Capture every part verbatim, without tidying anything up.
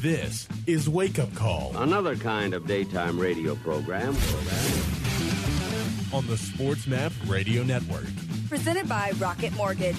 This is Wake Up Call. Another kind of daytime radio program. On the SportsMap Radio Network. Presented by Rocket Mortgage.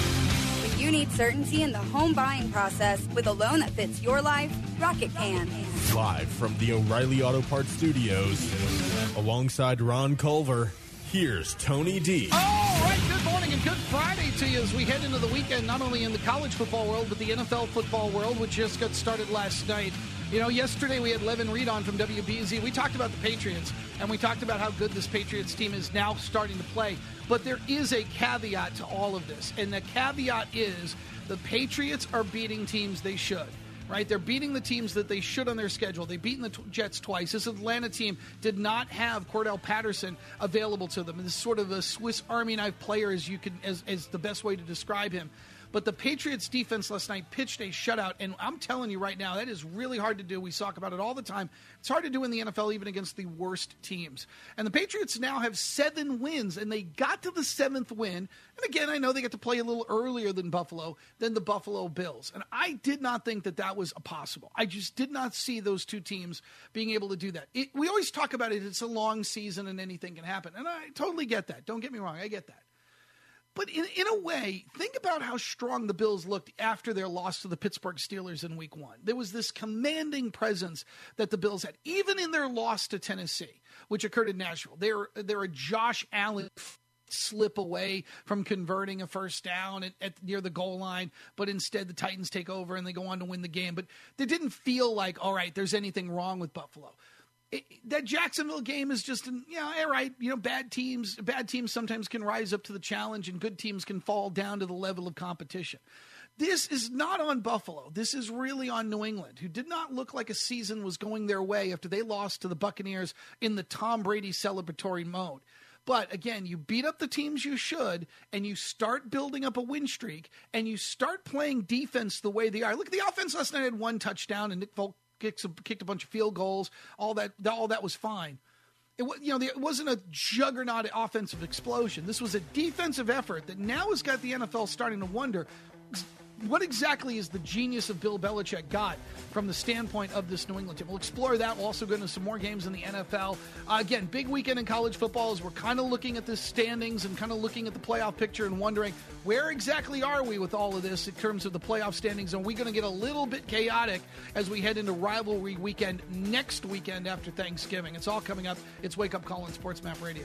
When you need certainty in the home buying process with a loan that fits your life, Rocket can. Live from the O'Reilly Auto Parts Studios, alongside Ron Culver, here's Tony D. All right, good morning and good Friday to you as we head into the weekend, not only in the college football world, but the N F L football world, which just got started last night. You know, yesterday we had Levin Reed on from W B Z. We talked about the Patriots, and we talked about how good this Patriots team is now starting to play. But there is a caveat to all of this, and the caveat is the Patriots are beating teams they should. Right, they're beating the teams that they should on their schedule. They've beaten the t- Jets twice. This Atlanta team did not have Cordell Patterson available to them. This is sort of a Swiss Army knife player, as you can, as, as the best way to describe him. But the Patriots defense last night pitched a shutout, and I'm telling you right now, that is really hard to do. We talk about it all the time. It's hard to do in the N F L, even against the worst teams. And the Patriots now have seven wins, and they got to the seventh win. And again, I know they get to play a little earlier than Buffalo, than the Buffalo Bills. And I did not think that that was possible. I just did not see those two teams being able to do that. It, we always talk about it. It's a long season, and anything can happen. And I totally get that. Don't get me wrong. I get that. But in, in a way, think about how strong the Bills looked after their loss to the Pittsburgh Steelers in week one. There was this commanding presence that the Bills had, even in their loss to Tennessee, which occurred in Nashville. They're, they're a Josh Allen slip away from converting a first down at, at near the goal line, but instead the Titans take over and they go on to win the game. But they didn't feel like, all right, there's anything wrong with Buffalo. It, that Jacksonville game is just, an, you know, all right, you know, bad teams, bad teams sometimes can rise up to the challenge and good teams can fall down to the level of competition. This is not on Buffalo. This is really on New England, who did not look like a season was going their way after they lost to the Buccaneers in the Tom Brady celebratory mode. But again, you beat up the teams you should, and you start building up a win streak, and you start playing defense the way they are. Look, the offense last night had one touchdown, and Nick Folk Kicked a, kicked a bunch of field goals. All that, all that was fine. It, you know, it wasn't a juggernaut offensive explosion. This was a defensive effort that now has got the N F L starting to wonder, what exactly is the genius of Bill Belichick got from the standpoint of this New England team? We'll explore that. We'll also go into some more games in the N F L. Uh, again, big weekend in college football as we're kind of looking at the standings and kind of looking at the playoff picture and wondering where exactly are we with all of this in terms of the playoff standings. Are we going to get a little bit chaotic as we head into rivalry weekend next weekend after Thanksgiving? It's all coming up. It's Wake Up Call on SportsMap Radio.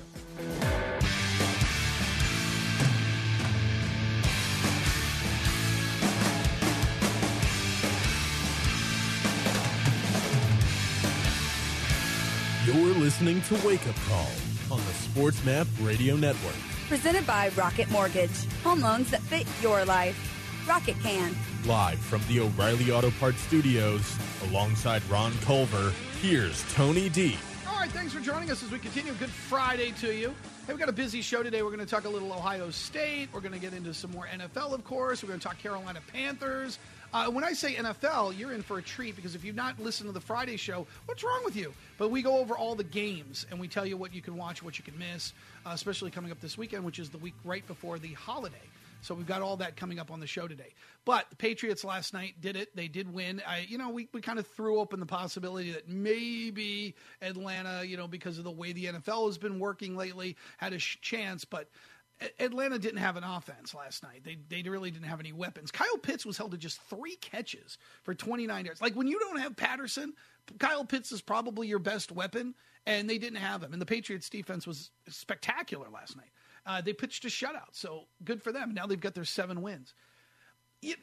You're listening to Wake Up Call on the SportsMap Radio Network. Presented by Rocket Mortgage. Home loans that fit your life. Rocket can. Live from the O'Reilly Auto Parts Studios, alongside Ron Culver, here's Tony D. All right, thanks for joining us as we continue. Good Friday to you. Hey, we've got a busy show today. We're going to talk a little Ohio State. We're going to get into some more N F L, of course. We're going to talk Carolina Panthers. Uh, when I say N F L, you're in for a treat because if you've not listened to the Friday show, what's wrong with you? But we go over all the games, and we tell you what you can watch, what you can miss, uh, especially coming up this weekend, which is the week right before the holiday. So we've got all that coming up on the show today. But the Patriots last night did it. They did win. I, you know, we, we kind of threw open the possibility that maybe Atlanta, you know, because of the way the N F L has been working lately, had a sh- chance. But Atlanta didn't have an offense last night. They they really didn't have any weapons. Kyle Pitts was held to just three catches for twenty-nine yards. Like, when you don't have Patterson, Kyle Pitts is probably your best weapon, and they didn't have him. And the Patriots defense was spectacular last night. Uh, they pitched a shutout, so good for them. Now they've got their seven wins. It,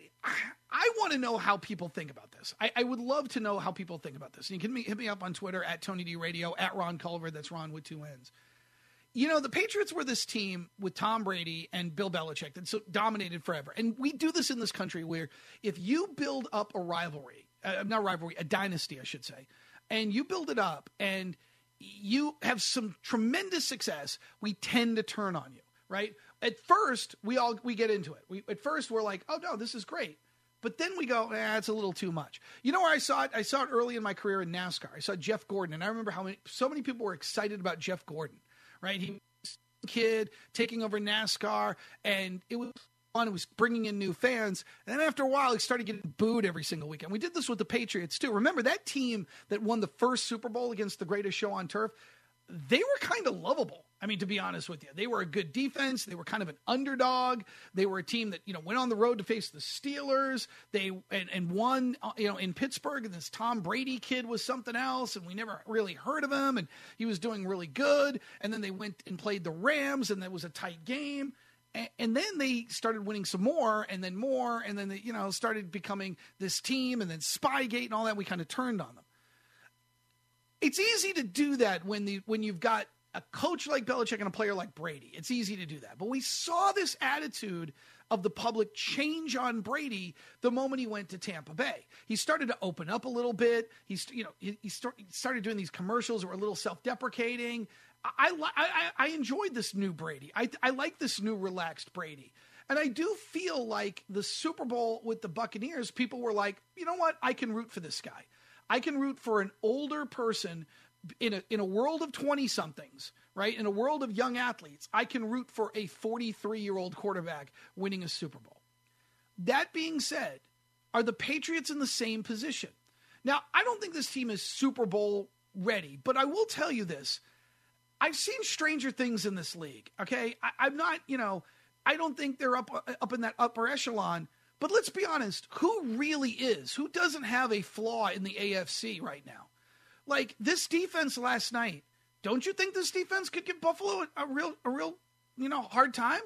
I want to know how people think about this. I, I would love to know how people think about this. And you can hit me up on Twitter at Tony D Radio, at Ron Culver. That's Ron with two N's. You know, the Patriots were this team with Tom Brady and Bill Belichick that so dominated forever. And we do this in this country where if you build up a rivalry, uh, not rivalry, a dynasty, I should say, and you build it up and you have some tremendous success, we tend to turn on you, right? At first, we all we get into it. We, at first, we're like, oh, no, this is great. But then we go, eh, it's a little too much. You know where I saw it? I saw it early in my career in NASCAR. I saw Jeff Gordon, and I remember how many, so many people were excited about Jeff Gordon. Right, he was a kid taking over NASCAR, and it was on, he was bringing in new fans. And then after a while, he started getting booed every single weekend. We did this with the Patriots, too. Remember, that team that won the first Super Bowl against the greatest show on turf, they were kind of lovable. I mean, to be honest with you, they were a good defense. They were kind of an underdog. They were a team that, you know, went on the road to face the Steelers. They and, and won, you know, in Pittsburgh. And this Tom Brady kid was something else, and we never really heard of him. And he was doing really good. And then they went and played the Rams, and that was a tight game. And, and then they started winning some more, and then more, and then they, you know, started becoming this team, and then Spygate and all that. We kind of turned on them. It's easy to do that when the when you've got a coach like Belichick and a player like Brady. It's easy to do that. But we saw this attitude of the public change on Brady the moment he went to Tampa Bay. He started to open up a little bit. He's, you know, he, he, start, he started doing these commercials that were a little self-deprecating. I, I, I, I enjoyed this new Brady. I, I like this new relaxed Brady. And I do feel like the Super Bowl with the Buccaneers, people were like, you know what? I can root for this guy. I can root for an older person in a in a world of twenty-somethings, right? In a world of young athletes, I can root for a forty-three-year-old quarterback winning a Super Bowl. That being said, are the Patriots in the same position? Now, I don't think this team is Super Bowl ready, but I will tell you this. I've seen stranger things in this league, okay? I, I'm not, you know, I don't think they're up up in that upper echelon, but let's be honest, who really is? Who doesn't have a flaw in the A F C right now? Like, this defense last night, don't you think this defense could give Buffalo a, a real, a real, you know, hard time?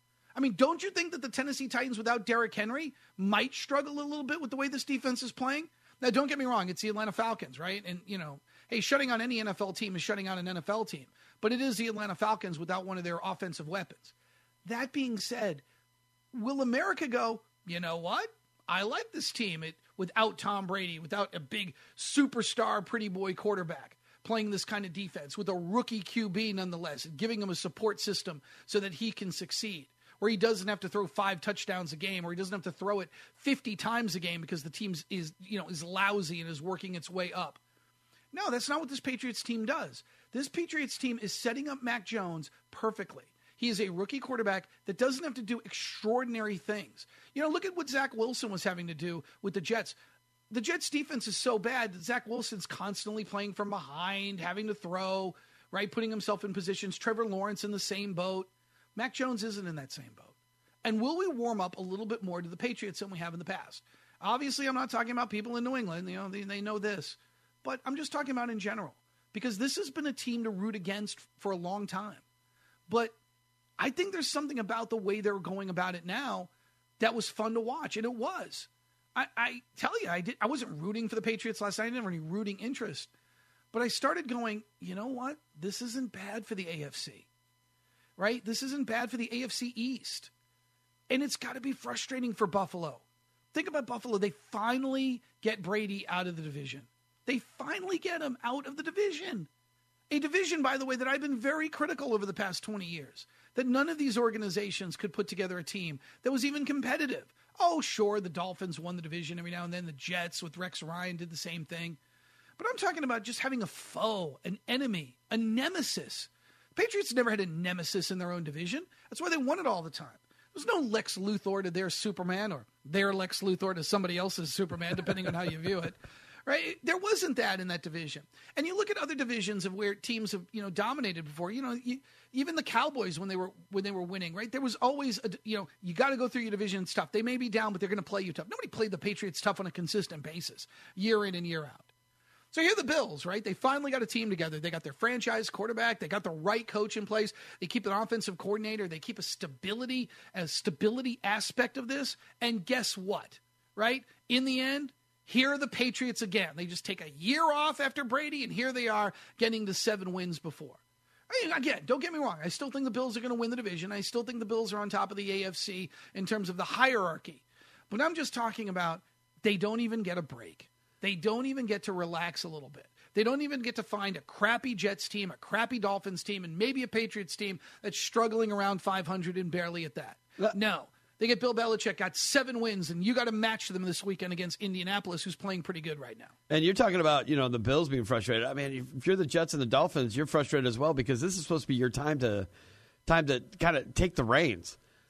I mean, don't you think that the Tennessee Titans without Derrick Henry might struggle a little bit with the way this defense is playing? Now, don't get me wrong. It's the Atlanta Falcons, right? And, you know, hey, shutting on any N F L team is shutting out an N F L team. But it is the Atlanta Falcons without one of their offensive weapons. That being said, will America go, you know what? I like this team it, without Tom Brady, without a big superstar pretty boy quarterback playing this kind of defense with a rookie Q B nonetheless, and giving him a support system so that he can succeed, where he doesn't have to throw five touchdowns a game, or he doesn't have to throw it fifty times a game because the team is, you know, is lousy and is working its way up. No, that's not what this Patriots team does. This Patriots team is setting up Mac Jones perfectly. He is a rookie quarterback that doesn't have to do extraordinary things. You know, look at what Zach Wilson was having to do with the Jets. The Jets defense is so bad that Zach Wilson's constantly playing from behind, having to throw, right, putting himself in positions. Trevor Lawrence in the same boat. Mac Jones isn't in that same boat. And will we warm up a little bit more to the Patriots than we have in the past? Obviously, I'm not talking about people in New England. You know, they, they know this. But I'm just talking about in general, because this has been a team to root against for a long time. But I think there's something about the way they're going about it now that was fun to watch, and it was. I, I tell you, I did. I wasn't rooting for the Patriots last night. I didn't have any rooting interest. But I started going, you know what? This isn't bad for the A F C, right? This isn't bad for the A F C East. And it's got to be frustrating for Buffalo. Think about Buffalo. They finally get Brady out of the division. They finally get him out of the division. A division, by the way, that I've been very critical over the past twenty years. That none of these organizations could put together a team that was even competitive. Oh, sure, the Dolphins won the division every now and then. The Jets with Rex Ryan did the same thing. But I'm talking about just having a foe, an enemy, a nemesis. Patriots never had a nemesis in their own division. That's why they won it all the time. There's no Lex Luthor to their Superman, or their Lex Luthor to somebody else's Superman, depending on how you view it. Right? There wasn't that in that division. And you look at other divisions of where teams have, you know, dominated before. You know, you, even the Cowboys when they were when they were winning, right? There was always, a, you know, you got to go through your division tough. They may be down, but they're going to play you tough. Nobody played the Patriots tough on a consistent basis, year in and year out. So here are the Bills, right? They finally got a team together. They got their franchise quarterback. They got the right coach in place. They keep an offensive coordinator. They keep a stability, a stability aspect of this. And guess what, right? In the end, here are the Patriots again. They just take a year off after Brady, and here they are getting to seven wins before. I mean, again, don't get me wrong. I still think the Bills are going to win the division. I still think the Bills are on top of the A F C in terms of the hierarchy. But I'm just talking about they don't even get a break. They don't even get to relax a little bit. They don't even get to find a crappy Jets team, a crappy Dolphins team, and maybe a Patriots team that's struggling around five hundred and barely at that. No. They get Bill Belichick, got seven wins, and you got to match them this weekend against Indianapolis, who's playing pretty good right now. And you're talking about, you know, the Bills being frustrated. I mean, if you're the Jets and the Dolphins, you're frustrated as well, because this is supposed to be your time to time to kind of take the reins.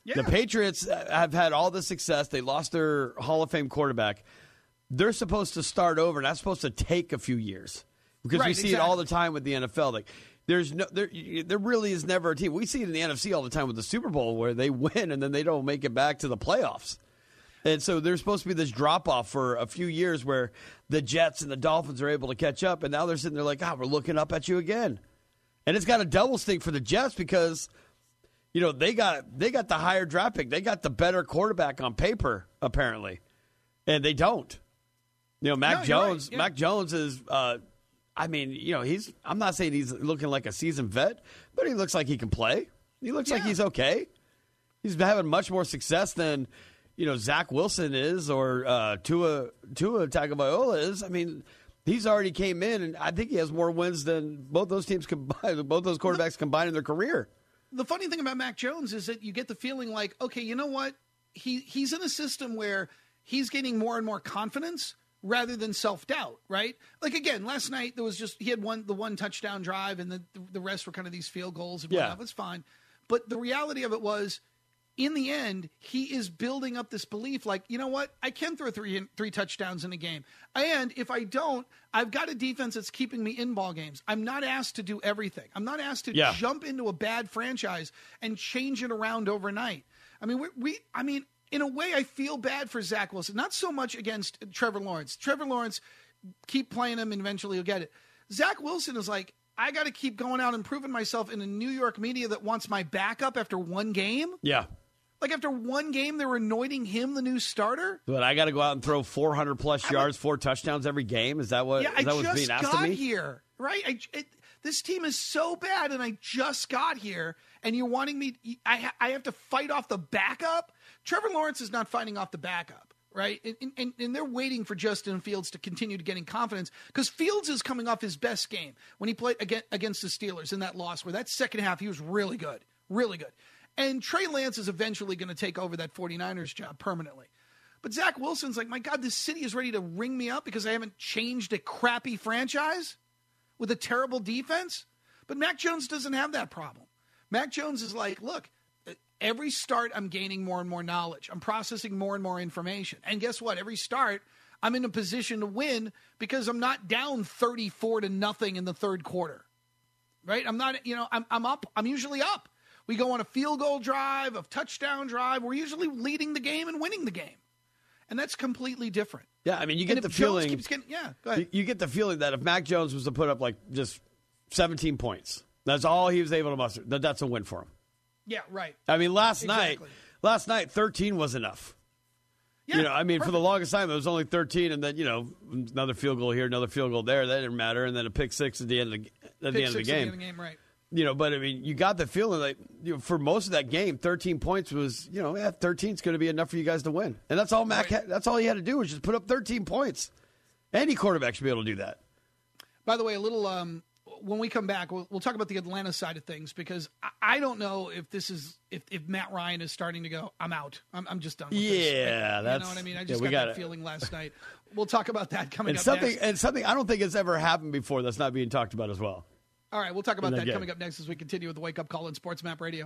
Yeah. The Patriots have had all the success. They lost their Hall of Fame quarterback. They're supposed to start over, and that's supposed to take a few years because Right, we see exactly. it all the time with the N F L. Like, there's no, there, there really is never a team. We see it in the N F C all the time with the Super Bowl where they win and then they don't make it back to the playoffs. And so there's supposed to be this drop-off for a few years where the Jets and the Dolphins are able to catch up, and now they're sitting there like, ah, we're looking up at you again. And it's got a double stink for the Jets because, you know, they got they got the higher draft pick. They got the better quarterback on paper, apparently. And they don't. You know, Mac No, Jones, right. Yeah. Mac Jones is, uh, I mean, you know, he's, I'm not saying he's looking like a seasoned vet, but he looks like he can play. He looks like Yeah. he's okay. He's having much more success than, you know, Zach Wilson is or uh, Tua, Tua Tagovailoa is. I mean, he's already came in, and I think he has more wins than both those teams combined, both those quarterbacks combined in their career. The funny thing about Mac Jones is that you get the feeling like, okay, you know what? He he's in a system where he's getting more and more confidence rather than self-doubt, right? Like, again, last night there was just, he had one the one touchdown drive, and the, the rest were kind of these field goals and whatnot. Yeah. It was fine. But the reality of it was, in the end, he is building up this belief like, you know what? I can throw three three touchdowns in a game. And if I don't, I've got a defense that's keeping me in ball games. I'm not asked to do everything. I'm not asked to Yeah. jump into a bad franchise and change it around overnight. I mean, we, we I mean, in a way, I feel bad for Zach Wilson. Not so much against Trevor Lawrence. Trevor Lawrence, keep playing him and eventually you'll get it. Zach Wilson is like, I got to keep going out and proving myself in a New York media that wants my backup after one game. Yeah. Like, after one game, they were anointing him the new starter? But I got to go out and throw four hundred plus yards, four touchdowns every game? Is that what, Yeah, is I that what's just being asked got of me? here, right? I, it, this team is so bad, and I just got here, and you're wanting me – I, ha- I have to fight off the backup? Trevor Lawrence is not fighting off the backup, right? And, and, and they're waiting for Justin Fields to continue to getting confidence because Fields is coming off his best game when he played against, against the Steelers in that loss where that second half he was really good, really good. And Trey Lance is eventually going to take over that 49ers job permanently. But Zach Wilson's like, my God, this city is ready to ring me up because I haven't changed a crappy franchise with a terrible defense. But Mac Jones doesn't have that problem. Mac Jones is like, look, every start I'm gaining more and more knowledge. I'm processing more and more information. And guess what? Every start I'm in a position to win because I'm not down thirty-four to nothing in the third quarter. Right? I'm not, you know, I'm, I'm up. I'm usually up. We go on a field goal drive, a touchdown drive. We're usually leading the game and winning the game. And that's completely different. Yeah, I mean, you get And the if Jones feeling. keeps getting, yeah, go ahead. You, you get the feeling that if Mac Jones was to put up like just seventeen points, that's all he was able to muster. That that's a win for him. Yeah, right. I mean, last Exactly. night, last night, thirteen was enough. Yeah, you know, I mean, for perfect. the longest time, it was only thirteen, and then you know, another field goal here, another field goal there. That didn't matter, and then a pick six at the end of the at the Pick end of the six at game. the end of the game, right. You know, but I mean, you got the feeling like you know, for most of that game, thirteen points was, you know, yeah, thirteen is going to be enough for you guys to win, and that's all Mac. Right. Had, that's all he had to do was just put up thirteen points. Any quarterback should be able to do that. By the way, a little um, when we come back, we'll, we'll talk about the Atlanta side of things because I, I don't know if this is if, if Matt Ryan is starting to go, I'm out. I'm, I'm just done with this. Yeah, you that's- know what I mean. I yeah, just we got got that it. feeling last night. We'll talk about that coming And up something, next. and something I don't think has ever happened before that's not being talked about as well. All right, we'll talk about in that that game. coming up next as we continue with the Wake Up Call on Sports Map Radio.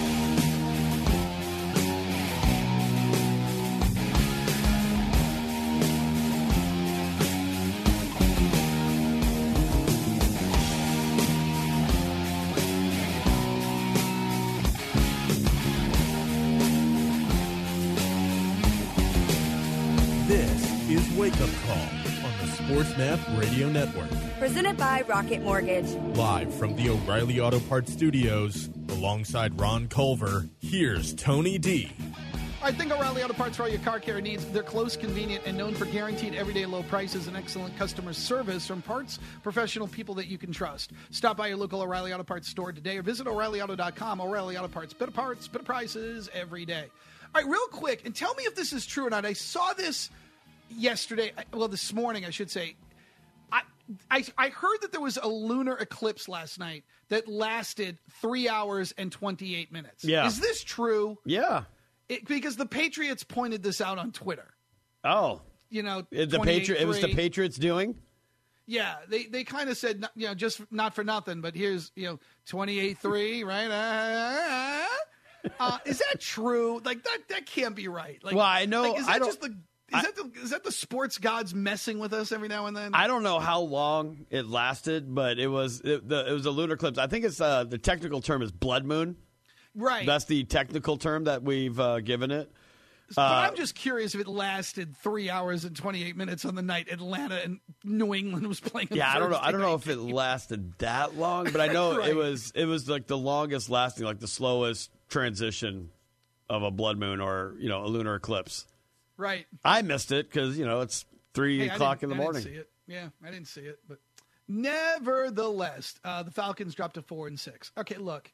This is Wake Up Call on the SportsMap Radio Network. Presented by Rocket Mortgage. Live from the O'Reilly Auto Parts Studios, alongside Ron Culver, here's Tony D. I think O'Reilly Auto Parts for all your car care needs. They're close, convenient, and known for guaranteed everyday low prices and excellent customer service from parts professional people that you can trust. Stop by your local O'Reilly Auto Parts store today or visit O'Reilly Auto dot com. O'Reilly Auto Parts, better parts, better prices every day. All right, real quick, and tell me if this is true or not. I saw this yesterday, well, this morning, I should say. I, I I heard that there was a lunar eclipse last night that lasted three hours and twenty-eight minutes. Yeah. Is this true? Yeah. It, because the Patriots pointed this out on Twitter. Oh, You know, the Patri- It was the twenty-eight three. Patriots doing. Yeah, they they kind of said, you know, just not for nothing, but here's, you know, twenty-eight three, right? Uh, Uh, is that true? Like that that can't be right. Like, well, I know. Like, is that I don't, just the is I, that the is that the sports gods messing with us every now and then? I don't know how long it lasted, but it was it, the, it was a lunar eclipse. I think it's uh, the technical term is blood moon. Right. That's the technical term that we've uh, given it. But Uh, I'm just curious if it lasted three hours and twenty-eight minutes on the night Atlanta and New England was playing. Yeah, I don't know. I don't know if Thursday it lasted that long, but I know Right. it was. It was like the longest lasting, like the slowest transition of a blood moon or you know a lunar eclipse. Right. I missed it because you know it's three Hey, I o'clock didn't- in the I morning. Didn't see it. Yeah, I didn't see it, but nevertheless, uh, the Falcons dropped to four and six. Okay, look,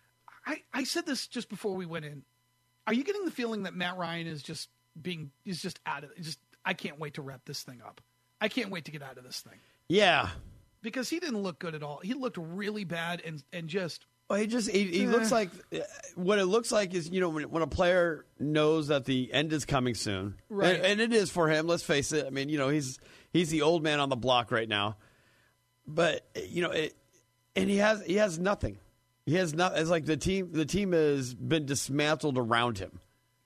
I I said this just before we went in. Are you getting the feeling that Matt Ryan is just being is just out of just? I can't wait to wrap this thing up. I can't wait to get out of this thing Yeah. because he didn't look good at all. He looked really bad and and just. Well, he just he, he looks like what it looks like is you know when, when a player knows that the end is coming soon, Right. And, and it is for him. Let's face it. I mean, you know, he's he's the old man on the block right now, but you know, it, and he has he has nothing. He has not. It's like the team the team has been dismantled around him.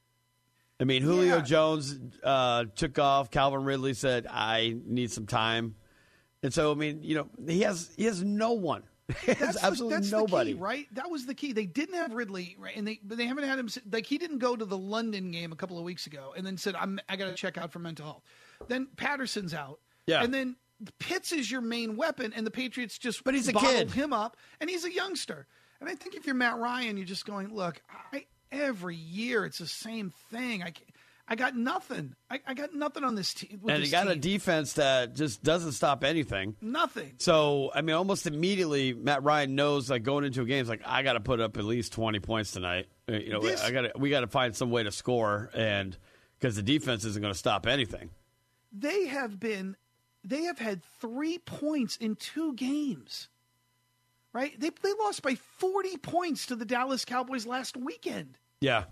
I mean, Julio Yeah. Jones uh, took off. Calvin Ridley said, "I need some time," and so I mean, you know, he has he has no one. He has That's absolutely the, that's nobody. the key, right? That was the key. They didn't have Ridley, right? And they but they haven't had him. Like he didn't go to the London game a couple of weeks ago, and then said, "I'm I got to check out for mental health." Then Patterson's out, Yeah. and then Pitts is your main weapon, and the Patriots just But he's a bottled kid. him up, and he's a youngster. And I think if you're Matt Ryan, you're just going, "Look, I, every year it's the same thing. I can't, I got nothing. I, I got nothing on this team." And this he got a team. defense that just doesn't stop anything. Nothing. So, I mean, almost immediately, Matt Ryan knows, like, going into a game, it's like, I got to put up at least twenty points tonight. Uh, You know, This- I got to, we got to find some way to score, and because the defense isn't going to stop anything. They have been, they have had three points in two games. Right? They they lost by forty points to the Dallas Cowboys last weekend. Yeah.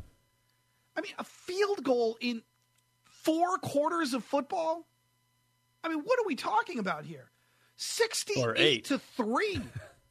I mean, a field goal in four quarters of football? I mean, what are we talking about here? Or sixty-eight eight. to three.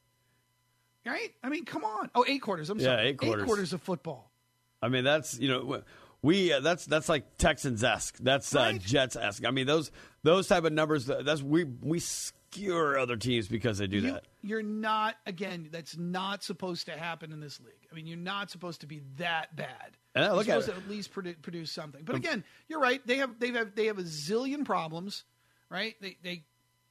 Right? I mean, come on. Oh, eight quarters. I'm Yeah, sorry. eight quarters. Eight quarters of football. I mean, that's, you know, we, uh, that's, that's like Texans-esque. That's uh, Right. Jets-esque. I mean, those, those type of numbers, that's, we, we skewer other teams because they do You, that. you're not, again, that's not supposed to happen in this league. I mean, you're not supposed to be that bad. And I You're look at supposed it. to at least produ- produce something. But again, you're right. They have they have they have a zillion problems, right? They they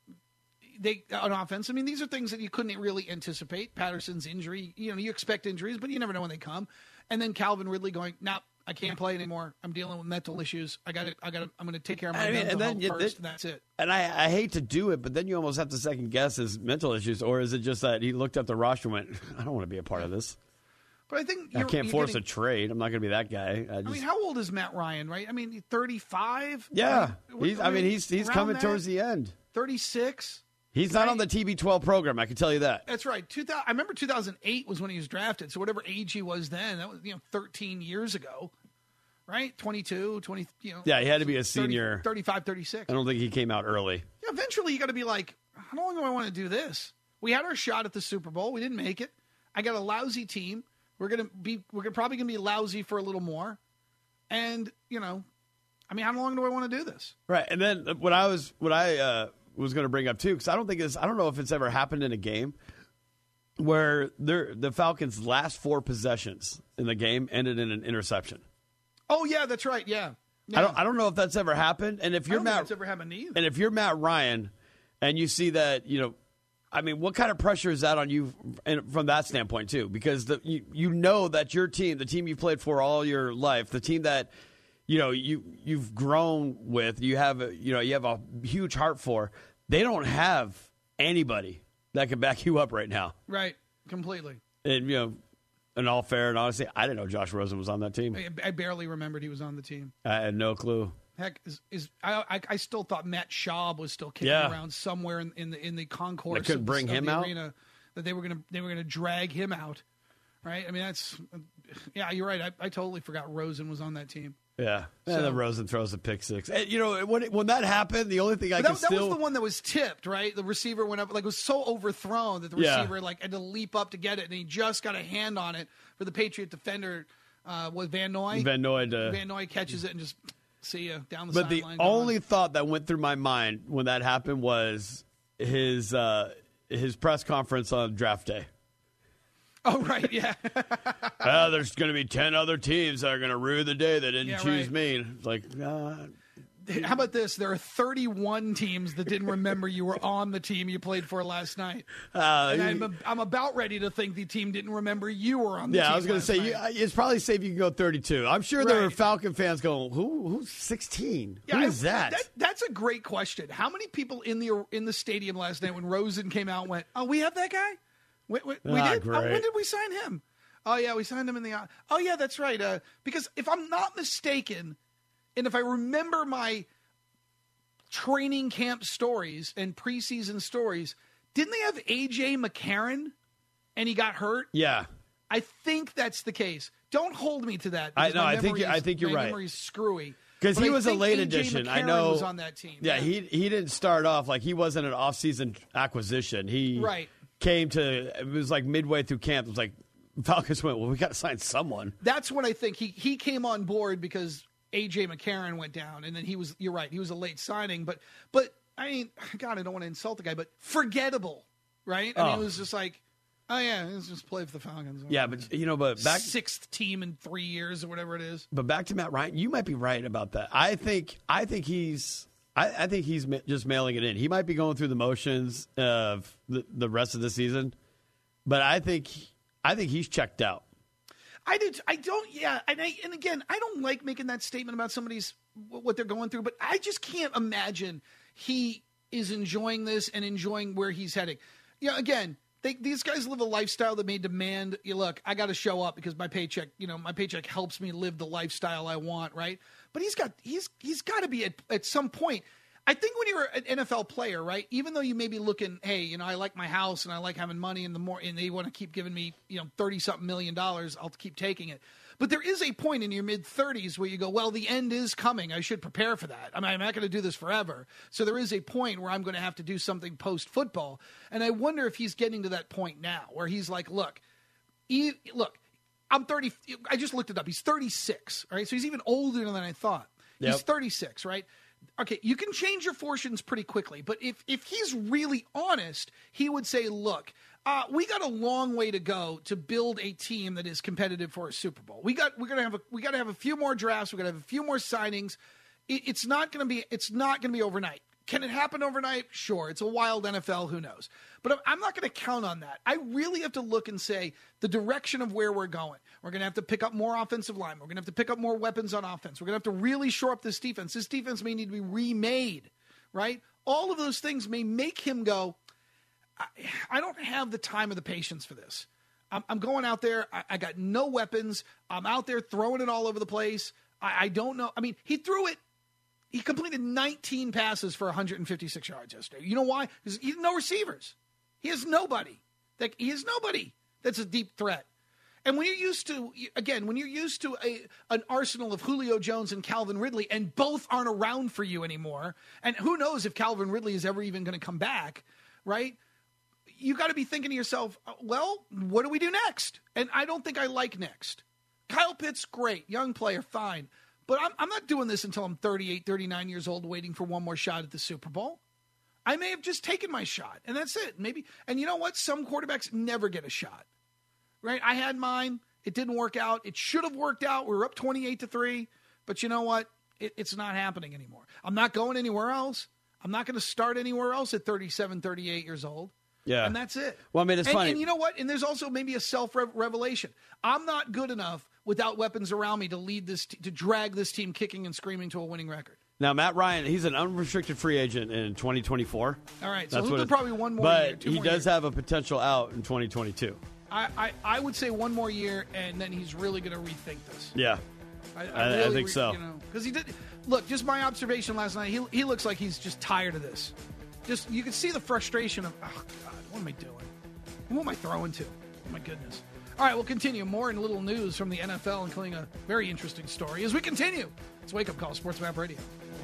they on offense. I mean, these are things that you couldn't really anticipate. Patterson's injury, you know, you expect injuries, but you never know when they come. And then Calvin Ridley going, "Nah, I can't play anymore. I'm dealing with mental issues. I got to I got to I'm going to take care of my I mean, mental and then health you- first, it- and that's it." And I, I hate to do it, but then you almost have to second guess his mental issues, or is it just that he looked up the roster and went, I don't want to be a part of this. But I think I you're, can't you're force getting, a trade. I'm not going to be that guy. I, just, I mean, how old is Matt Ryan, right? I mean, thirty-five? yeah, Right? he's, I mean, he's he's around coming that? towards the end. thirty-six? He's not Right. on the T B twelve program. I can tell you that. That's right. two thousand, I remember two thousand eight was when he was drafted. So whatever age he was then, that was, you know, thirteen years ago, right? twenty-two, twenty, you know. Yeah, he had to be a thirty, senior. thirty-five, thirty-six. I don't think he came out early. Yeah, eventually you got to be like, how long do I want to do this? We had our shot at the Super Bowl. We didn't make it. I got a lousy team. We're gonna be. We're gonna, probably gonna be lousy for a little more. And you know, I mean, how long do I want to do this? Right, and then what I was what I uh, was going to bring up too, because I don't think it's I don't know if it's ever happened in a game where they're, the Falcons' last four possessions in the game ended in an interception. Oh yeah, that's right. Yeah. yeah. I don't I don't know if that's ever happened. And if I you're don't think Matt, that's ever happened either. and if you're Matt Ryan, and you see that, you know, I mean, what kind of pressure is that on you and from that standpoint too? Because the, you you know that your team, the team you've played for all your life, the team that you know you you've grown with, you have a, you know you have a huge heart for. They don't have anybody that can back you up right now. Right. Completely. And you know, in all fair and honesty, I didn't know Josh Rosen was on that team. I, I barely remembered he was on the team. I had no clue. Heck, is, is I, I I still thought Matt Schaub was still kicking Yeah. around somewhere in, in the in the concourse. They couldn't of the- bring of him the out? arena, that they were gonna they were gonna drag him out, right? I mean, that's yeah, you're right. I, I totally forgot Rosen was on that team. Yeah, and So- then Rosen throws a pick six. And, you know, when when that happened, the only thing I But could that, that still was the one that was tipped, right? The receiver went up, like, was so overthrown that the Yeah. receiver, like, had to leap up to get it, and he just got a hand on it for the Patriot defender, uh, was Van Noy. Van Noy to, Van Noy catches it and just see you down the But the sideline. only thought that went through my mind when that happened was his uh, his press conference on draft day. Oh, right, yeah. Well, there's going to be ten other teams that are going to rue the day they didn't Yeah, choose right. me. It's like, uh, How about this? There are thirty-one teams that didn't remember you were on the team you played for last night. uh, And I'm, I'm about ready to think the team didn't remember you were on the team. yeah, I was going to last say, night. you, it's probably safe you can go thirty-two. I'm sure there were Right. Falcon fans going, Who, who's sixteen? Yeah, Who is I- that? that? That's a great question. How many people in the in the stadium last night when Rosen came out went, "Oh, we have that guy? We, we, we Ah, did? Oh, great. when did we sign him? Oh, yeah, we signed him in the... Oh, yeah, that's right. Uh, because if I'm not mistaken, and if I remember my training camp stories and preseason stories, didn't they have A J McCarron and he got hurt? Yeah. I think that's the case. Don't hold me to that. I- because no, my I think- memory I is- think you're my right. memory's screwy. Because But he I was a think late A J addition. I McCarron know. was on that team. Yeah, he he didn't start off like he wasn't an off-season acquisition. He Right. came to it was like midway through camp. It was like Falcons went, well, we got to sign someone. That's what I think. He he came on board because A J McCarron went down, and then he was. You're right. He was a late signing, but but I mean, God, I don't want to insult the guy, but forgettable, right? I mean, Oh. it was just like, oh yeah, let's just play for the Falcons. Yeah, but you know, but back sixth team in three years or whatever it is. but back to Matt Ryan, you might be right about that. I think I think he's I, I think he's ma- just mailing it in. He might be going through the motions of the, the rest of the season, but I think I think he's checked out. I did. I don't. Yeah, and I, and again, I don't like making that statement about somebody's what they're going through, but I just can't imagine he is enjoying this and enjoying where he's heading. You know, again, they, these guys live a lifestyle that may demand. You look, I got to show up because my paycheck. You know, my paycheck helps me live the lifestyle I want, right? But he's got he's he's got to be at at some point. I think when you're an N F L player, right, even though you may be looking, hey, you know, I like my house and I like having money and the more, and they want to keep giving me, you know, thirty something million dollars, I'll keep taking it. But there is a point in your mid thirties where you go, well, the end is coming. I should prepare for that. I mean, I'm not going to do this forever. So there is a point where I'm going to have to do something post football. And I wonder if he's getting to that point now where he's like, look, he, look, I'm thirty. I just looked it up. He's thirty-six. Right. So he's even older than I thought. Yep. He's thirty-six. Right. Okay, you can change your fortunes pretty quickly, but if if he's really honest, he would say, look, uh, we got a long way to go to build a team that is competitive for a Super Bowl. We got we're gonna have a we got to have a few more drafts. We're gonna have a few more signings. It, it's not gonna be it's not gonna be overnight. Can it happen overnight? Sure. It's a wild N F L. Who knows? But I'm- I'm not going to count on that. I really have to look and say the direction of where we're going. We're going to have to pick up more offensive line. We're going to have to pick up more weapons on offense. We're going to have to really shore up this defense. This defense may need to be remade, right? All of those things may make him go, I, I don't have the time or the patience for this. I'm, I'm going out there. I, I got no weapons. I'm out there throwing it all over the place. I, I don't know. I mean, he threw it. He completed nineteen passes for one hundred fifty-six yards yesterday. You know why? Because he has no receivers. He has nobody. Like, he has nobody that's a deep threat. And when you're used to, again, when you're used to a, an arsenal of Julio Jones and Calvin Ridley, and both aren't around for you anymore, and who knows if Calvin Ridley is ever even going to come back, right? You got to be thinking to yourself, well, what do we do next? And I don't think I like next. Kyle Pitts, great. Young player, fine. But I'm, I'm not doing this until I'm thirty-eight, thirty-nine years old waiting for one more shot at the Super Bowl. I may have just taken my shot, and that's it. Maybe. And you know what? Some quarterbacks never get a shot, right? I had mine. It didn't work out. It should have worked out. We were up twenty-eight to three. But you know what? It, it's not happening anymore. I'm not going anywhere else. I'm not going to start anywhere else at thirty-seven, thirty-eight years old. Yeah. And that's it. Well, I mean, it's and, funny. And you know what? And there's also maybe a self-revelation. I'm not good enough without weapons around me to lead this, t- to drag this team kicking and screaming to a winning record. Now, Matt Ryan, he's an unrestricted free agent in twenty twenty-four. All right, so That's he'll what do it- probably one more but year. Two he more does years. have a potential out in twenty twenty-two. I, I, I would say one more year, and then he's really going to rethink this. Yeah. I, I- I really think re- so. You know, because he did. Look, just my observation last night. He he looks like he's just tired of this. Just you can see the frustration of, oh God, what am I doing? Who am I throwing to? Oh my goodness. All right, we'll continue. More and little news from the N F L, including a very interesting story as we continue. It's Wake Up Call, Sports Map Radio.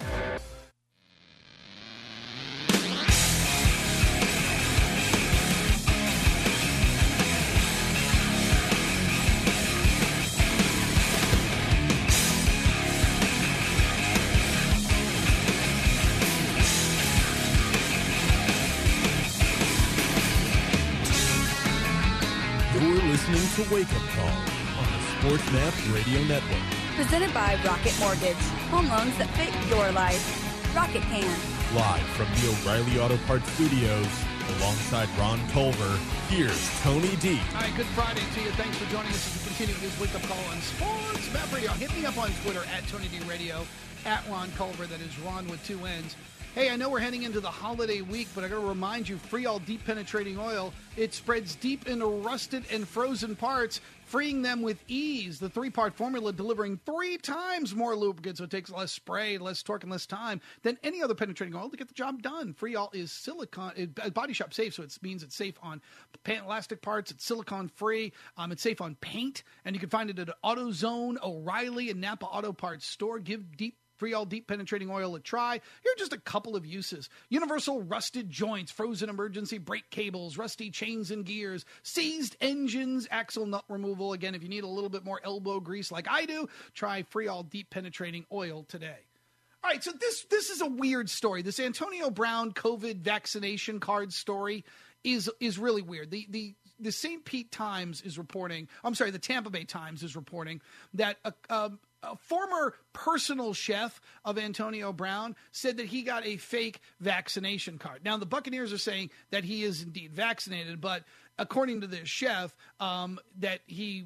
To Wake Up Call on the Sports Map Radio Network. Presented by Rocket Mortgage. Home loans that fit your life. Rocket can. Live from the O'Reilly Auto Parts Studios, alongside Ron Culver, here's Tony D. All right, good Friday to you. Thanks for joining us as we continue this Wake Up Call on Sports Map Radio. Hit me up on Twitter at Tony D Radio, at Ron Culver. That is Ron with two N's. Hey, I know we're heading into the holiday week, but I got to remind you, Freol Deep Penetrating Oil, it spreads deep into rusted and frozen parts, freeing them with ease. The three-part formula delivering three times more lubricant, so it takes less spray, less torque, and less time than any other penetrating oil to get the job done. Freol is silicone, it, body shop safe, so it means it's safe on elastic parts. It's silicone-free. Um, it's safe on paint, and you can find it at AutoZone, O'Reilly, and Napa Auto Parts store. Give Deep Freol Deep Penetrating Oil a try. Here are just a couple of uses. Universal rusted joints, frozen emergency brake cables, rusty chains and gears, seized engines, axle nut removal. Again, if you need a little bit more elbow grease like I do, try Freol Deep Penetrating Oil today. All right, so this this is a weird story. This Antonio Brown COVID vaccination card story is is really weird. The the the Saint Pete Times is reporting, I'm sorry, the Tampa Bay Times is reporting that a, a, a former personal chef of Antonio Brown said that he got a fake vaccination card. Now, the Buccaneers are saying that he is indeed vaccinated, but according to this chef, um, that he,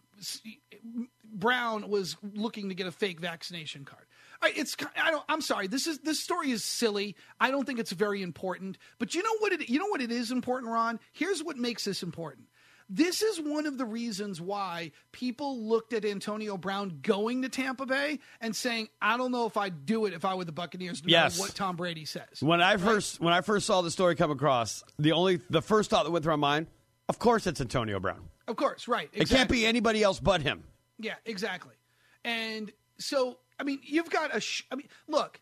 Brown was looking to get a fake vaccination card. It's I don't I'm sorry. This is this story is silly. I don't think it's very important. But you know what it you know what it is important, Ron? Here's what makes this important. This is one of the reasons why people looked at Antonio Brown going to Tampa Bay and saying, "I don't know if I'd do it if I were the Buccaneers." No yes. matter what Tom Brady says. When I first right? when I first saw the story come across, the only the first thought that went through my mind, of course, it's Antonio Brown. Of course, right? Exactly. It can't be anybody else but him. Yeah, exactly. And so. I mean, you've got a. Sh- I mean, look.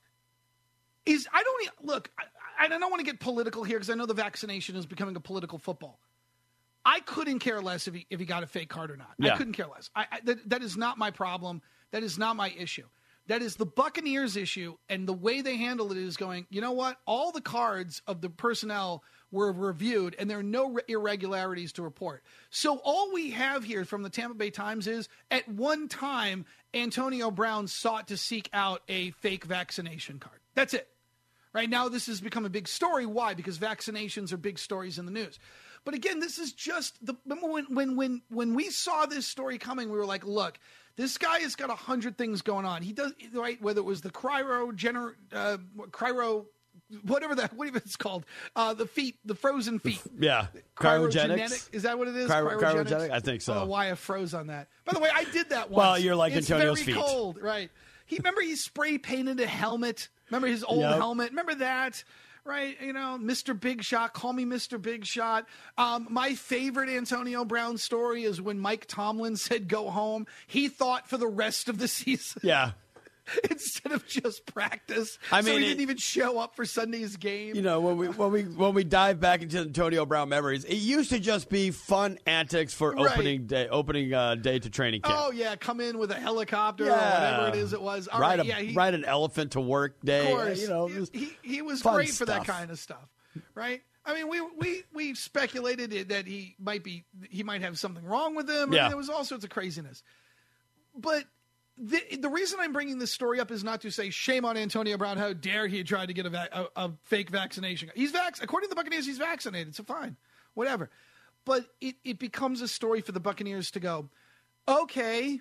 Is I don't look. I, I don't want to get political here because I know the vaccination is becoming a political football. I couldn't care less if he if he got a fake card or not. Yeah. I couldn't care less. I, I that, that is not my problem. That is not my issue. That is the Buccaneers' issue, and the way they handle it is going. You know what? All the cards of the personnel were reviewed, and there are no irregularities to report. So all we have here from the Tampa Bay Times is, at one time, Antonio Brown sought to seek out a fake vaccination card. That's it. Right now, this has become a big story. Why? Because vaccinations are big stories in the news. But again, this is just the when when when when we saw this story coming, we were like, look, this guy has got a hundred things going on. He does right, whether it was the cryo gener uh, cryo. Whatever that, whatever it's called, uh, the feet, the frozen feet. Yeah, cryogenics. Is that what it is? Cryogenics? Cryogenic? I think so. I don't know why I froze on that. By the way, I did that once. Well, you're like it's Antonio's very feet. Cold, right? He remember he spray painted a helmet. Remember his old yep. helmet? Remember that? Right? You know, Mister Big Shot. Call me Mister Big Shot. Um, my favorite Antonio Brown story is when Mike Tomlin said go home. He thought for the rest of the season. Yeah. Instead of just practice. I mean, so he it, didn't even show up for Sunday's game. You know, when we when we when we dive back into Antonio Brown memories, it used to just be fun antics for right. opening day, opening uh, day to training camp. Oh yeah, come in with a helicopter yeah. or whatever it is it was. All ride right, a yeah, he, ride an elephant to work day. Of course, you know, he, he, he was fun great for stuff. that kind of stuff, right? I mean, we we we speculated that he might be he might have something wrong with him. I yeah, mean, there was all sorts of craziness, but. The, the reason I'm bringing this story up is not to say shame on Antonio Brown. How dare he try to get a, va- a, a fake vaccination? He's vac- according to the Buccaneers, he's vaccinated, so fine, whatever. But it, it becomes a story for the Buccaneers to go, okay,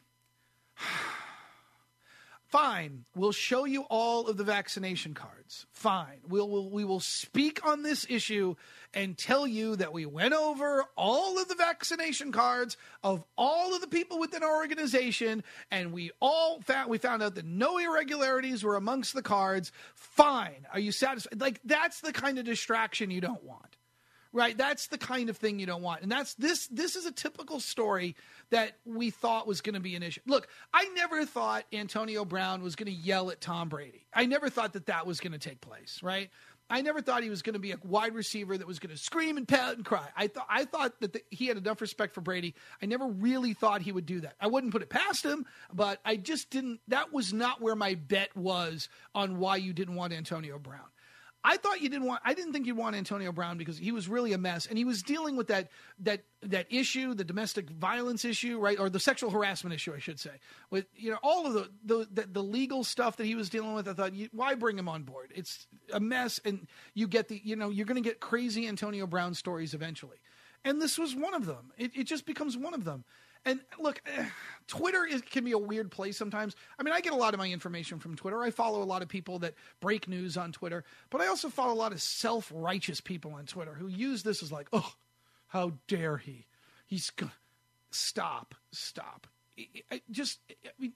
fine, we'll show you all of the vaccination cards. Fine, we'll, we'll we will speak on this issue and tell you that we went over all of the vaccination cards of all of the people within our organization, and we all found we found out that no irregularities were amongst the cards. Fine, are you satisfied? Like, that's the kind of distraction you don't want, Right, that's the kind of thing you don't want. And that's this this is a typical story that we thought was going to be an issue. Look, I never thought Antonio Brown was going to yell at Tom Brady. I never thought that that was going to take place, right? I never thought he was going to be a wide receiver that was going to scream and pout and cry. I thought I thought that the, he had enough respect for Brady. I never really thought he would do that. I wouldn't put it past him, but I just didn't. That was not where my bet was on why you didn't want Antonio Brown. I thought you didn't want. I didn't think you'd want Antonio Brown because he was really a mess, and he was dealing with that that that issue, the domestic violence issue, right, or the sexual harassment issue, I should say. With you know all of the the, the, the legal stuff that he was dealing with, I thought, you, why bring him on board? It's a mess, and you get the you know you're going to get crazy Antonio Brown stories eventually, and this was one of them. It, it just becomes one of them. And look, eh, Twitter is, can be a weird place sometimes. I mean, I get a lot of my information from Twitter. I follow a lot of people that break news on Twitter, but I also follow a lot of self-righteous people on Twitter who use this as like, oh, how dare he? He's go- stop, stop. I, I just, I mean,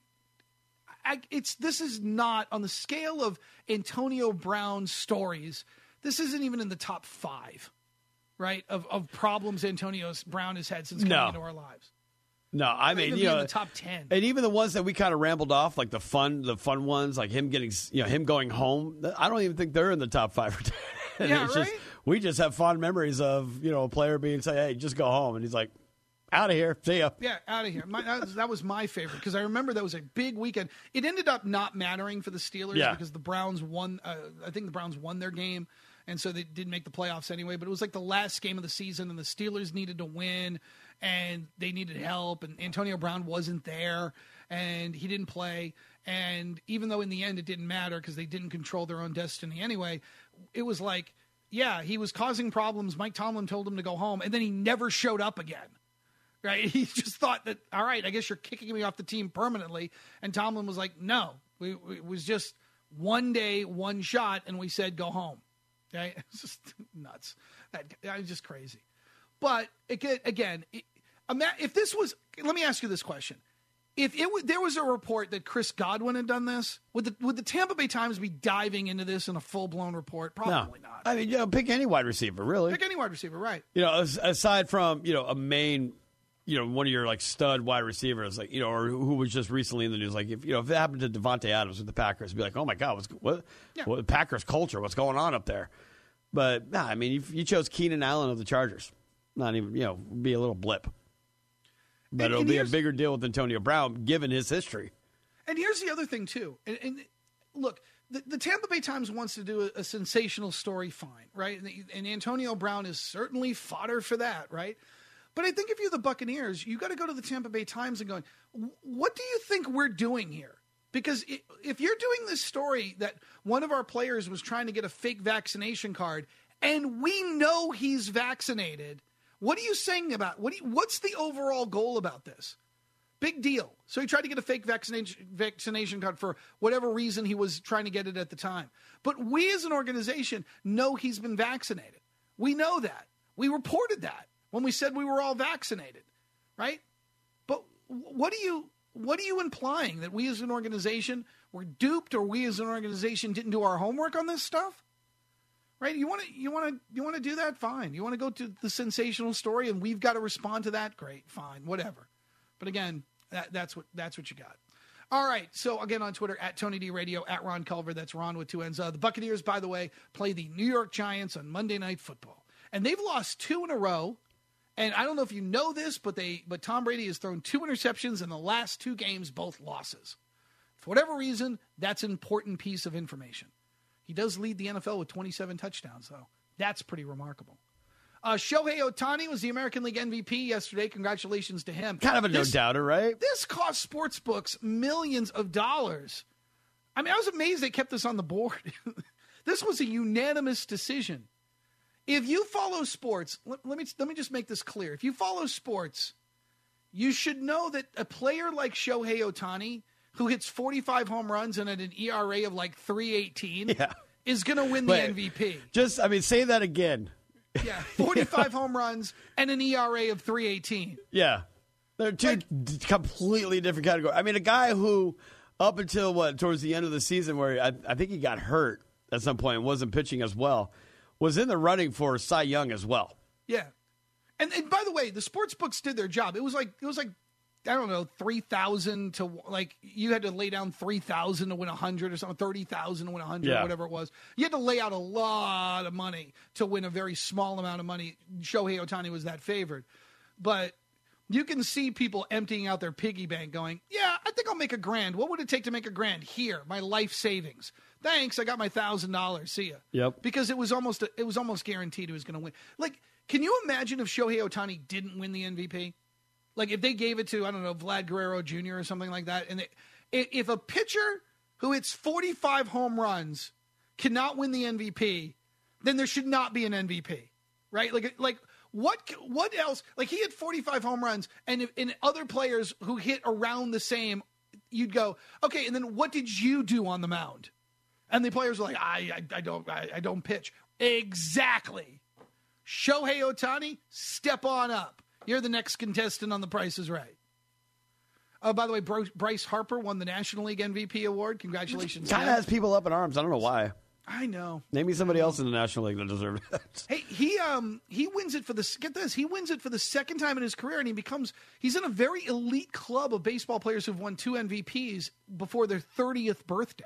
I, it's this is not on the scale of Antonio Brown's stories. This isn't even in the top five, right? Of of problems Antonio Brown has had since coming no. into our lives. No, I mean, you know, in the top ten, and even the ones that we kind of rambled off, like the fun, the fun ones, like him getting, you know, him going home. I don't even think they're in the top five or ten. Yeah, it's right. Just, we just have fond memories of you know a player being say, "Hey, just go home," and he's like, "Out of here, see ya." Yeah, out of here. My, that, was, that was my favorite because I remember that was a big weekend. It ended up not mattering for the Steelers yeah. because the Browns won. Uh, I think the Browns won their game. And so they didn't make the playoffs anyway. But it was like the last game of the season, and the Steelers needed to win, and they needed help. And Antonio Brown wasn't there, and he didn't play. And even though in the end it didn't matter because they didn't control their own destiny anyway, it was like, yeah, he was causing problems. Mike Tomlin told him to go home, and then he never showed up again. Right? He just thought that, all right, I guess you're kicking me off the team permanently. And Tomlin was like, no, we, we, it was just one day, one shot, and we said go home. Okay? It's just nuts. That, that was just crazy. But again, again, if this was, let me ask you this question: If it w- there was a report that Chris Godwin had done this, would the would the Tampa Bay Times be diving into this in a full blown report? Probably no. not. I mean, you know, pick any wide receiver, really. Pick any wide receiver, right? You know, aside from you know a main, you know, one of your like stud wide receivers, like you know, or who was just recently in the news, like if you know if it happened to Devontae Adams with the Packers, it'd be like, oh my God, what's what? Yeah. What Packers culture? What's going on up there? But nah, I mean, you, you chose Keenan Allen of the Chargers. Not even you know, be a little blip. But and, it'll and be a bigger deal with Antonio Brown, given his history. And here's the other thing too. And, and look, the, the Tampa Bay Times wants to do a, a sensational story, fine, right? And, and Antonio Brown is certainly fodder for that, right? But I think if you're the Buccaneers, you got to go to the Tampa Bay Times and going, what do you think we're doing here? Because if you're doing this story that one of our players was trying to get a fake vaccination card, and we know he's vaccinated, what are you saying about what? Do you, what's the overall goal about this? Big deal. So he tried to get a fake vaccination vaccination card for whatever reason he was trying to get it at the time. But we as an organization know he's been vaccinated. We know that. We reported that when we said we were all vaccinated, right? But what do you... What are you implying? That we as an organization were duped, or we as an organization didn't do our homework on this stuff? Right? You want to you want to you want to do that? Fine. You want to go to the sensational story and we've got to respond to that? Great. Fine. Whatever. But again, that, that's what that's what you got. All right. So again, on Twitter at Tony D Radio, at Ron Culver. That's Ron with two N's. Uh, the Buccaneers, by the way, play the New York Giants on Monday Night Football, and they've lost two in a row. And I don't know if you know this, but they but Tom Brady has thrown two interceptions in the last two games, both losses. For whatever reason, that's an important piece of information. He does lead the N F L with twenty-seven touchdowns, though. That's pretty remarkable. Uh, Shohei Ohtani was the American League M V P yesterday. Congratulations to him. Kind of a this, no-doubter, right? This cost sportsbooks millions of dollars. I mean, I was amazed they kept this on the board. This was a unanimous decision. If you follow sports, let, let me let me just make this clear. If you follow sports, you should know that a player like Shohei Ohtani, who hits forty-five home runs and at an E R A of like three eighteen, yeah. is going to win the Wait, M V P. Just, I mean, say that again. Yeah, forty-five home runs and an E R A of three eighteen. Yeah. They're two like, d- completely different categories. I mean, a guy who, up until, what, towards the end of the season, where I, I think he got hurt at some point and wasn't pitching as well, was in the running for Cy Young as well. Yeah. And, and by the way, the sports books did their job. It was like, it was like, I don't know, three thousand to, like, you had to lay down three thousand to win one hundred or something, thirty thousand to win one hundred, yeah. whatever it was. You had to lay out a lot of money to win a very small amount of money. Shohei Ohtani was that favored. But you can see people emptying out their piggy bank going, yeah, I think I'll make a grand. What would it take to make a grand? Here, my life savings. Thanks, I got my one thousand dollars. See ya. Yep. Because it was almost it was almost guaranteed he was going to win. Like, can you imagine if Shohei Ohtani didn't win the M V P? Like, if they gave it to, I don't know, Vlad Guerrero Junior or something like that, and they, if a pitcher who hits forty-five home runs cannot win the M V P, then there should not be an M V P, right? Like, like what what else? Like, he hit forty-five home runs, and if, and other players who hit around the same, you'd go, okay, and then what did you do on the mound? And the players were like, I, I, I don't, I, I don't pitch. Exactly. Shohei Ohtani, step on up. You're the next contestant on The Price is Right. Oh, by the way, Bryce Harper won the National League M V P award. Congratulations. Kind of has people up in arms. I don't know why. I know. Name me somebody else in the National League that deserved it. Hey, he um he wins it for the get this. He wins it for the second time in his career, and he becomes he's in a very elite club of baseball players who've won two M V Ps before their thirtieth birthday.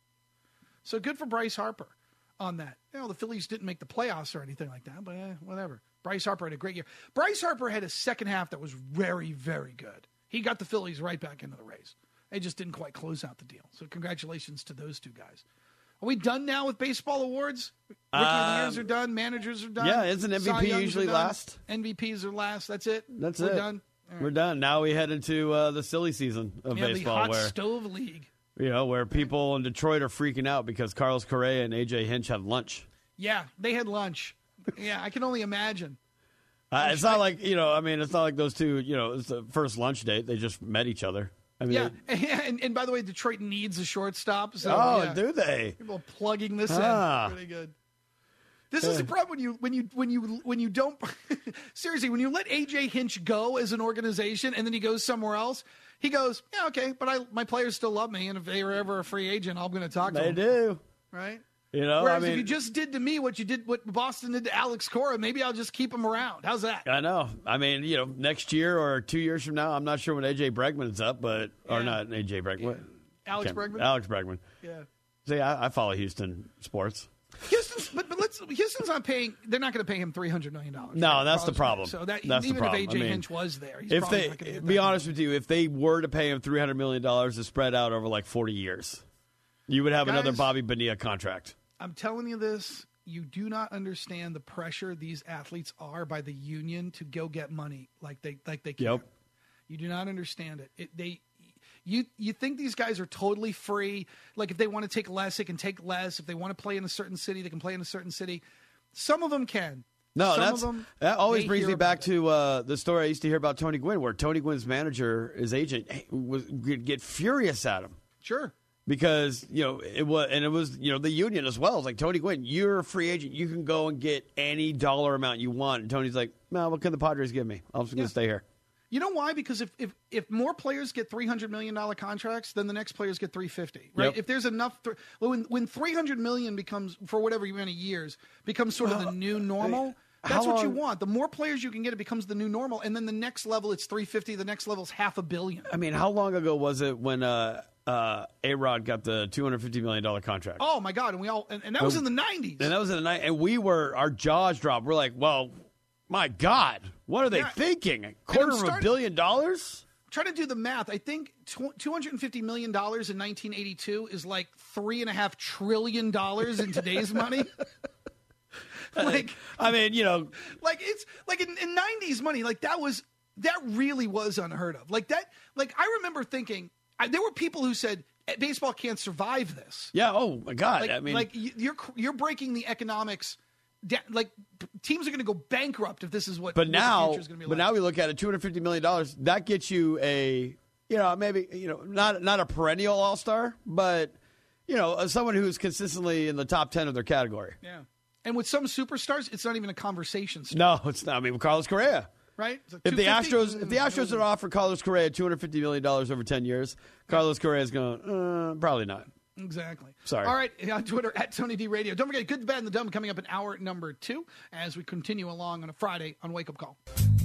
So good for Bryce Harper on that. You know, the Phillies didn't make the playoffs or anything like that, but eh, whatever. Bryce Harper had a great year. Bryce Harper had a second half that was very, very good. He got the Phillies right back into the race. They just didn't quite close out the deal. So congratulations to those two guys. Are we done now with baseball awards? Rookie um, of the years are done. Managers are done. Yeah, isn't M V P usually last? M V Ps are last. That's it? That's We're it. done? Right. We're done. Now we head into uh, the silly season of yeah, baseball. the hot where, stove league. You know, where people in Detroit are freaking out because Carlos Correa and A J Hinch had lunch. Yeah, they had lunch. Yeah, I can only imagine. Uh, it's not like, you know, I mean, it's not like those two, you know, it's the first lunch date. They just met each other. I mean, yeah, they, and, and by the way, Detroit needs a shortstop. So, oh, yeah. do they? People plugging this ah. in. Pretty good. This is the problem when you when you when you when you don't seriously when you let A J Hinch go as an organization and then he goes somewhere else. He goes, yeah, okay, but I my players still love me, and if they were ever a free agent, I'm going to talk to they them. They do, right? You know, whereas I mean, if you just did to me what you did, what Boston did to Alex Cora, maybe I'll just keep him around. How's that? I know. I mean, you know, next year or two years from now, I'm not sure when A J Bregman's up, but yeah. or not A J Bregman, yeah. Alex Bregman. Alex Bregman. Yeah. See, I, I follow Houston sports. Houston's, but but let's Houston's not paying. They're not going to pay him three hundred million dollars. No, that's the problem. So that that's even the problem. if A J I mean, Hinch was there, he's if probably they not going to get be that honest money. with you, if they were to pay him three hundred million dollars to spread out over like forty years, you would have Guys, another Bobby Bonilla contract. I'm telling you this. You do not understand the pressure these athletes are by the union to go get money like they like they can. Yep. You do not understand it. it they, you you think these guys are totally free? Like if they want to take less, they can take less. If they want to play in a certain city, they can play in a certain city. Some of them can. No, Some that's of them, that always they brings hear me back about to uh, the story I used to hear about Tony Gwynn, where Tony Gwynn's manager, his agent, was would get furious at him. Sure. Because, you know, it was, and it was, you know, the union as well. It's like, Tony Gwynn, you're a free agent. You can go and get any dollar amount you want. And Tony's like, no, what can the Padres give me? I'm just going to Yeah. stay here. You know why? Because if, if, if more players get three hundred million dollars contracts, then the next players get three hundred fifty dollars, right? Yep. If there's enough, th- when, when three hundred million dollars becomes, for whatever many years, becomes sort of the new normal, How that's what you long- want. The more players you can get, it becomes the new normal. And then the next level, it's three hundred fifty dollars. The next level is half a billion. I mean, how long ago was it when uh, uh, A-Rod got the two hundred fifty million dollars contract? Oh, my God. And we all, and, and that was in the nineties. And that was in the night, and we were, our jaws dropped. We're like, well, my God, what are they Yeah. thinking? A quarter of a starting- billion dollars? Trying to do the math. I think two hundred fifty million dollars in nineteen eighty-two is like three and a half trillion dollars in today's money. Like, I mean, you know, like it's like in, in nineties money, like that was, that really was unheard of. Like that, like I remember thinking, I, there were people who said baseball can't survive this. yeah, oh my God. Like, I mean, like you- you're, you're breaking the economics. da- Like teams are going to go bankrupt if this is what. But what now, the future's gonna be but like. now we look at it, two hundred fifty million dollars. That gets you a, you know, maybe you know, not not a perennial All Star, but you know, someone who's consistently in the top ten of their category. Yeah. And with some superstars, it's not even a conversation starter, No, it's not. I mean, with Carlos Correa. right? It's like If the two hundred fifty Astros, if the Astros had offered Carlos Correa two hundred fifty million dollars over ten years, Carlos Correa is going, uh, probably not. Exactly. Sorry. All right, on Twitter, at Tony D Radio. Don't forget, Good, the Bad, and the Dumb coming up in hour number two as we continue along on a Friday on Wake Up Call.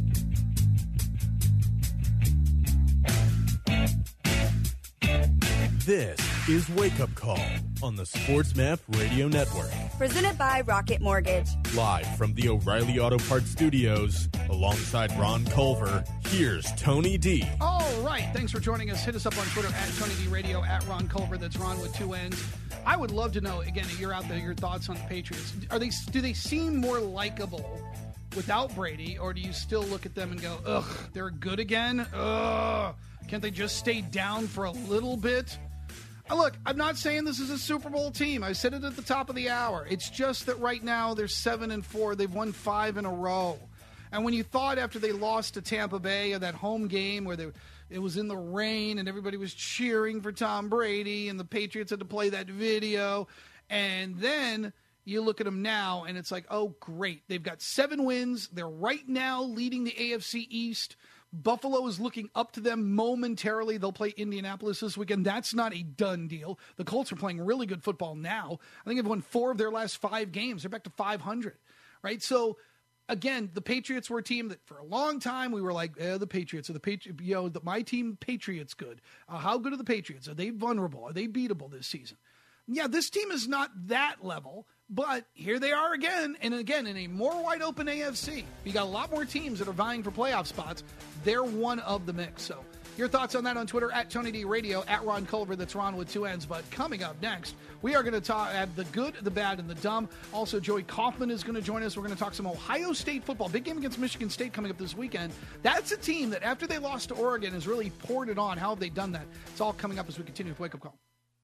This is Wake Up Call on the Sports Map Radio Network. Presented by Rocket Mortgage. Live from the O'Reilly Auto Parts Studios, alongside Ron Culver, here's Tony D. All right, thanks for joining us. Hit us up on Twitter, at Tony D Radio, at Ron Culver. That's Ron with two N's. I would love to know, again, you're out there, your thoughts on the Patriots. Are they? Do they seem more likable without Brady, or do you still look at them and go, ugh, they're good again? Ugh, can't they just stay down for a little bit? Look, I'm not saying this is a Super Bowl team. I said it at the top of the hour. It's just that right now they're seven and four. They've won five in a row. And when you thought after they lost to Tampa Bay, or that home game where they, it was in the rain and everybody was cheering for Tom Brady and the Patriots had to play that video, and then you look at them now and it's like, oh, great. They've got seven wins. They're right now leading the A F C East. Buffalo is looking up to them momentarily. They'll play Indianapolis this weekend. That's not a done deal. The Colts are playing really good football now. I think they've won four of their last five games. They're back to five hundred, right? So, again, the Patriots were a team that for a long time we were like, eh, the Patriots are the Patriots. You know, the, my team, Patriots, good. Uh, how good are the Patriots? Are they vulnerable? Are they beatable this season? Yeah, this team is not that level, but here they are again, and again, in a more wide-open A F C. You got a lot more teams that are vying for playoff spots. They're one of the mix. So your thoughts on that on Twitter, at Tony D Radio, at Ron Culver. That's Ron with two N's. But coming up next, we are going to talk at the good, the bad, and the dumb. Also, Joey Kaufman is going to join us. We're going to talk some Ohio State football. Big game against Michigan State coming up this weekend. That's a team that, after they lost to Oregon, has really poured it on. How have they done that? It's all coming up as we continue with Wake Up Call.